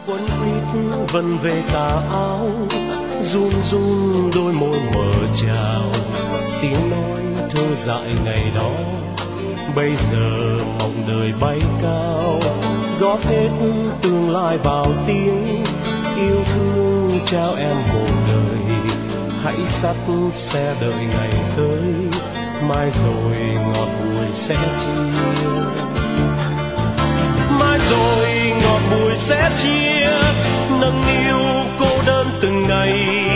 quấn quýt vần về tà áo, run run đôi môi mờ trào, tiếng nói thơ dại ngày đó. Bây giờ mộng đời bay cao, góp hết tương lai vào tiếng yêu thương trao em một đời. Hãy dắt xe đợi ngày tới, mai rồi ngọt bùi sẽ chia. Mai rồi ngọt bùi sẽ chia, nâng niu cô đơn từng ngày.